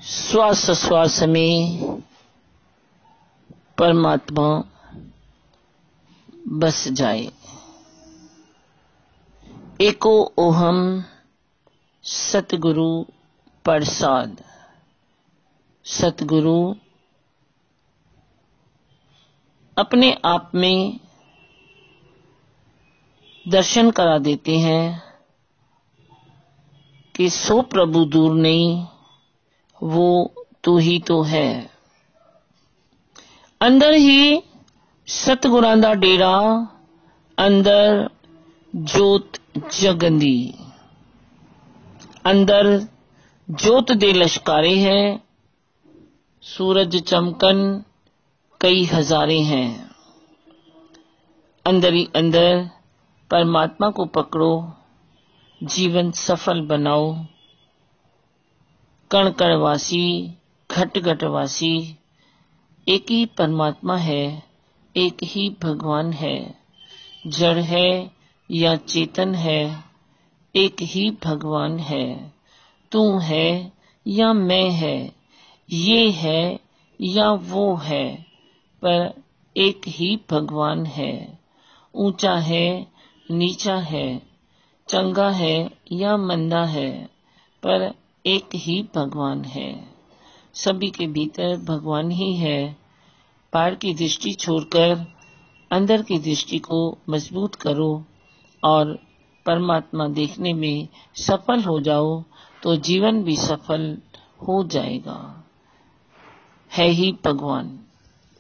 श्वास श्वास में परमात्मा बस जाए। एको ओहम सतगुरु प्रसाद। सतगुरु अपने आप में दर्शन करा देते हैं कि सो प्रभु दूर नहीं, वो तू ही तो है। अंदर ही सतगुरां दा डेरा, अंदर जोत जगंदी। अंदर जोत दे लश्कारे हैं, सूरज चमकन कई हजारे हैं। अंदर ही अंदर परमात्मा को पकड़ो, जीवन सफल बनाओ। कण कणवासी घट घटवासी एक ही परमात्मा है, एक ही भगवान है। जड़ है या चेतन है, एक ही भगवान है। तू है या मैं है, ये है या वो है, पर एक ही भगवान है। ऊंचा है नीचा है, चंगा है या मंदा है, पर एक ही भगवान है। सभी के भीतर भगवान ही है। बाहर की दृष्टि छोड़कर अंदर की दृष्टि को मजबूत करो और परमात्मा देखने में सफल हो जाओ, तो जीवन भी सफल हो जाएगा। है ही भगवान।